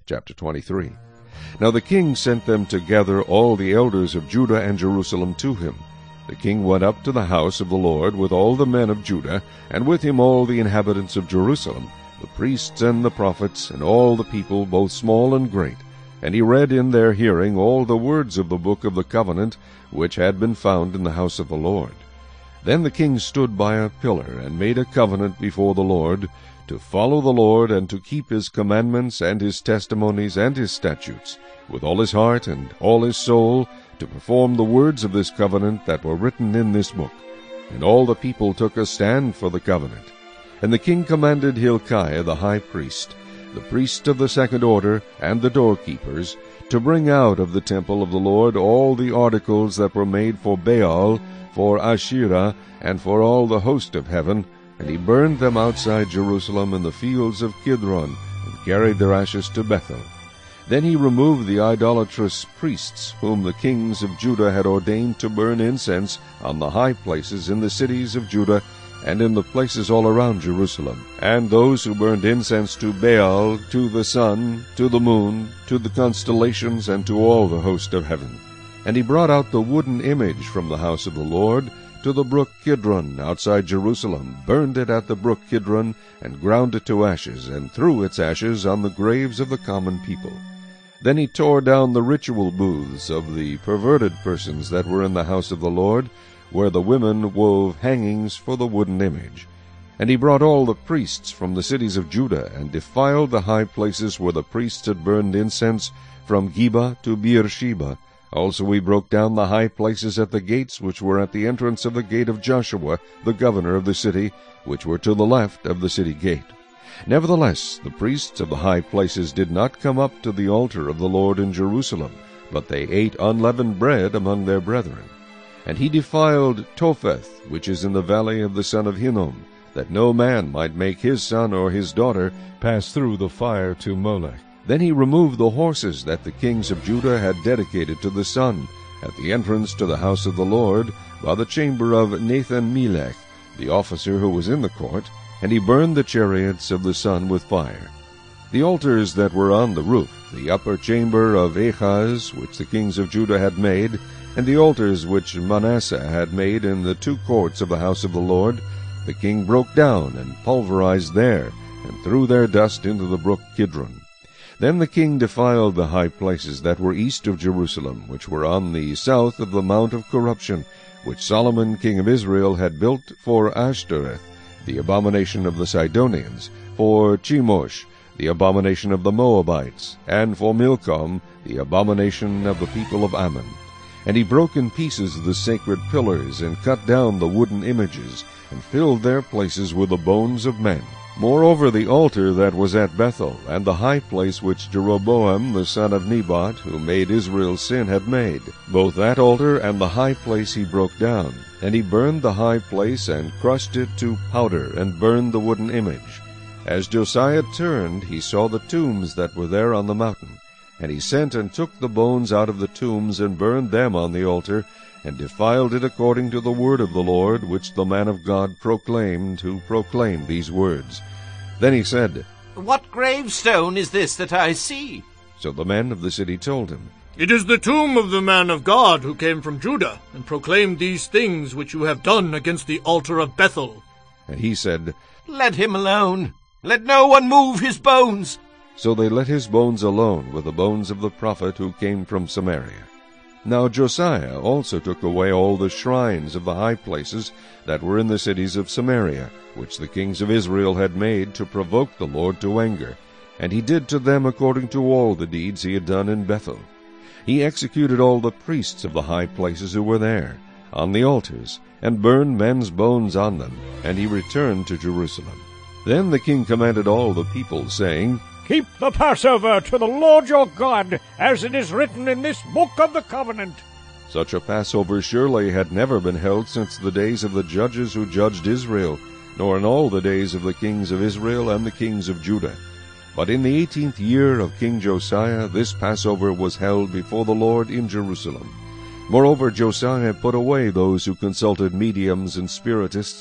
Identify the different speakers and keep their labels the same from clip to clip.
Speaker 1: Chapter 23. Now the king sent them to gather all the elders of Judah and Jerusalem to him. The king went up to the house of the Lord with all the men of Judah, and with him all the inhabitants of Jerusalem, the priests and the prophets, and all the people, both small and great. And he read in their hearing all the words of the book of the covenant, which had been found in the house of the Lord. Then the king stood by a pillar, and made a covenant before the Lord, to follow the Lord, and to keep his commandments, and his testimonies, and his statutes, with all his heart and all his soul, to perform the words of this covenant that were written in this book. And all the people took a stand for the covenant. And the king commanded Hilkiah the high priest, the priest of the second order, and the doorkeepers, to bring out of the temple of the Lord all the articles that were made for Baal, for Asherah, and for all the host of heaven, and he burned them outside Jerusalem in the fields of Kidron, and carried their ashes to Bethel. Then he removed the idolatrous priests, whom the kings of Judah had ordained to burn incense on the high places in the cities of Judah, and in the places all around Jerusalem, and those who burned incense to Baal, to the sun, to the moon, to the constellations, and to all the host of heaven. And he brought out the wooden image from the house of the Lord to the brook Kidron outside Jerusalem, burned it at the brook Kidron, and ground it to ashes, and threw its ashes on the graves of the common people. Then he tore down the ritual booths of the perverted persons that were in the house of the Lord, where the women wove hangings for the wooden image. And he brought all the priests from the cities of Judah, and defiled the high places where the priests had burned incense, from Geba to Beersheba. Also he broke down the high places at the gates which were at the entrance of the gate of Joshua, the governor of the city, which were to the left of the city gate. Nevertheless, the priests of the high places did not come up to the altar of the Lord in Jerusalem, but they ate unleavened bread among their brethren. And he defiled Topheth, which is in the valley of the son of Hinnom, that no man might make his son or his daughter pass through the fire to Molech. Then he removed the horses that the kings of Judah had dedicated to the sun, at the entrance to the house of the Lord, by the chamber of Nathan-Melech, the officer who was in the court, and he burned the chariots of the sun with fire. The altars that were on the roof, the upper chamber of Ahaz, which the kings of Judah had made, and the altars which Manasseh had made in the two courts of the house of the Lord, the king broke down and pulverized there, and threw their dust into the brook Kidron. Then the king defiled the high places that were east of Jerusalem, which were on the south of the Mount of Corruption, which Solomon king of Israel had built for Ashtoreth, the abomination of the Sidonians, for Chemosh, the abomination of the Moabites, and for Milcom, the abomination of the people of Ammon. And he broke in pieces the sacred pillars, and cut down the wooden images, and filled their places with the bones of men. Moreover, the altar that was at Bethel, and the high place which Jeroboam the son of Nebat, who made Israel sin, had made, both that altar and the high place he broke down. And he burned the high place, and crushed it to powder, and burned the wooden image. As Josiah turned, he saw the tombs that were there on the mountain. And he sent and took the bones out of the tombs, and burned them on the altar, and defiled it according to the word of the Lord, which the man of God proclaimed, who proclaimed these words. Then he said,
Speaker 2: What gravestone is this that I see?
Speaker 1: So the men of the city told him,
Speaker 3: It is the tomb of the man of God who came from Judah, and proclaimed these things which you have done against the altar of Bethel.
Speaker 1: And he said,
Speaker 2: Let him alone. Let no one move his bones.
Speaker 1: So they let his bones alone with the bones of the prophet who came from Samaria. Now Josiah also took away all the shrines of the high places that were in the cities of Samaria, which the kings of Israel had made to provoke the Lord to anger, and he did to them according to all the deeds he had done in Bethel. He executed all the priests of the high places who were there, on the altars, and burned men's bones on them, and he returned to Jerusalem. Then the king commanded all the people, saying,
Speaker 4: Keep the Passover to the Lord your God, as it is written in this book of the covenant.
Speaker 1: Such a Passover surely had never been held since the days of the judges who judged Israel, nor in all the days of the kings of Israel and the kings of Judah. But in the 18th year of King Josiah this Passover was held before the Lord in Jerusalem. Moreover, Josiah put away those who consulted mediums and spiritists,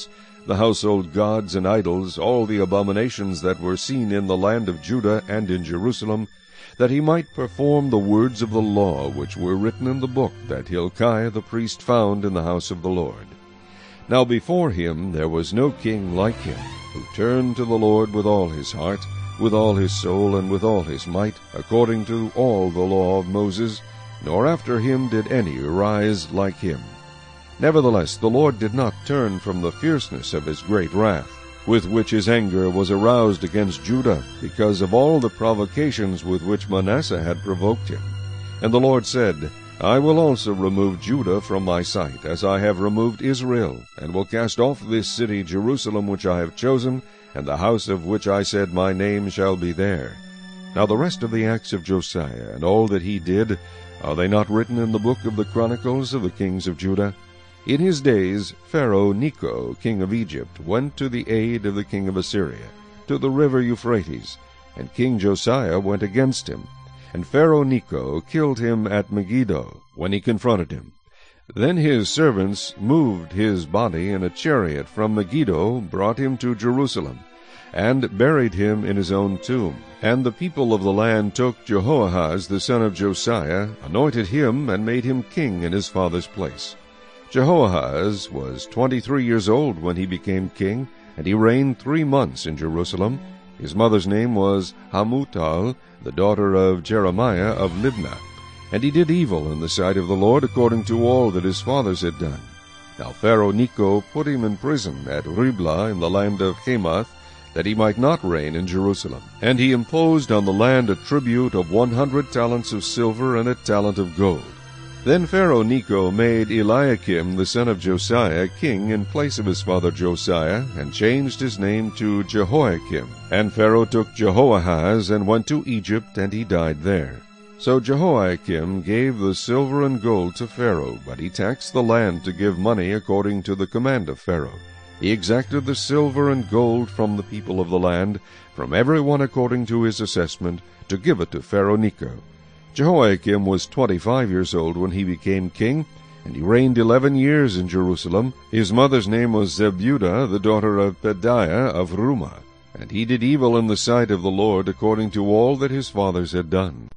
Speaker 1: the household gods and idols, all the abominations that were seen in the land of Judah and in Jerusalem, that he might perform the words of the law which were written in the book that Hilkiah the priest found in the house of the Lord. Now before him there was no king like him, who turned to the Lord with all his heart, with all his soul, and with all his might, according to all the law of Moses, nor after him did any arise like him. Nevertheless the Lord did not turn from the fierceness of his great wrath, with which his anger was aroused against Judah, because of all the provocations with which Manasseh had provoked him. And the Lord said, I will also remove Judah from my sight, as I have removed Israel, and will cast off this city Jerusalem which I have chosen, and the house of which I said my name shall be there. Now the rest of the acts of Josiah, and all that he did, are they not written in the book of the Chronicles of the kings of Judah? In his days Pharaoh Necho, king of Egypt, went to the aid of the king of Assyria, to the river Euphrates, and King Josiah went against him. And Pharaoh Necho killed him at Megiddo, when he confronted him. Then his servants moved his body in a chariot from Megiddo, brought him to Jerusalem, and buried him in his own tomb. And the people of the land took Jehoahaz the son of Josiah, anointed him, and made him king in his father's place. Jehoahaz was 23 years old when he became king, and he reigned 3 months in Jerusalem. His mother's name was Hamutal, the daughter of Jeremiah of Libnah. And he did evil in the sight of the Lord, according to all that his fathers had done. Now Pharaoh Necho put him in prison at Riblah in the land of Hamath, that he might not reign in Jerusalem. And he imposed on the land a tribute of 100 talents of silver and a talent of gold. Then Pharaoh Necho made Eliakim the son of Josiah king in place of his father Josiah, and changed his name to Jehoiakim. And Pharaoh took Jehoahaz and went to Egypt, and he died there. So Jehoiakim gave the silver and gold to Pharaoh, but he taxed the land to give money according to the command of Pharaoh. He exacted the silver and gold from the people of the land, from every one according to his assessment, to give it to Pharaoh Necho. Jehoiakim was 25 years old when he became king, and he reigned 11 years in Jerusalem. His mother's name was Zebudah, the daughter of Pedaiah of Rumah. And he did evil in the sight of the Lord, according to all that his fathers had done.